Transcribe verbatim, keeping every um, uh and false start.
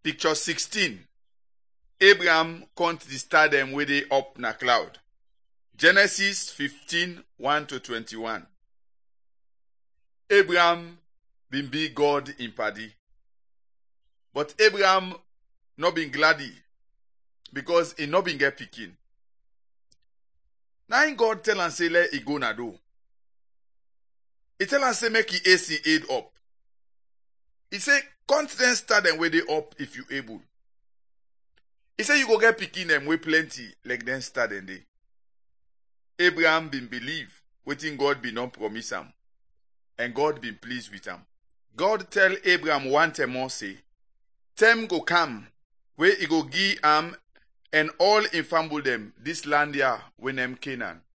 Picture sixteen. Abraham count the star them where they up na cloud. Genesis fifteen, one to twenty-one. Abraham been be God in paddy. But Abraham not been gladdy because he not been get picking. Now God tell and say let he go na do. He tell and say make he A C aid up. He say confidence start them where they up if you able. He say you go get picking them way plenty like them start them day. Abraham been believe waiting God be not promise him. And God been pleased with him. God tell Abraham one time more say, time go come where he go give am and all infamble them this land here when them Canaan.